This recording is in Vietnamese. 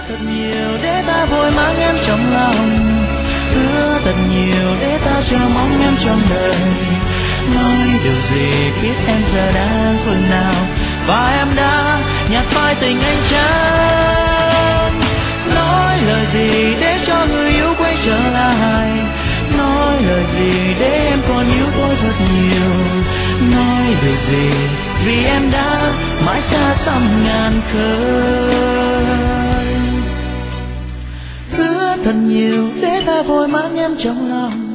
thật nhiều để ta vội mang em trong lòng, hứa thật nhiều để ta chờ mong em trong đời. Nói điều gì biết em giờ đang phương nào, và em đã nhạt phai tình anh chăng. Nói lời gì để cho người yêu quay trở lại, nói lời gì để em còn yêu tôi thật nhiều. Nói điều gì vì em đã mãi xa xăm ngàn khơi. Hứa thật nhiều để ta vội mang em trong lòng,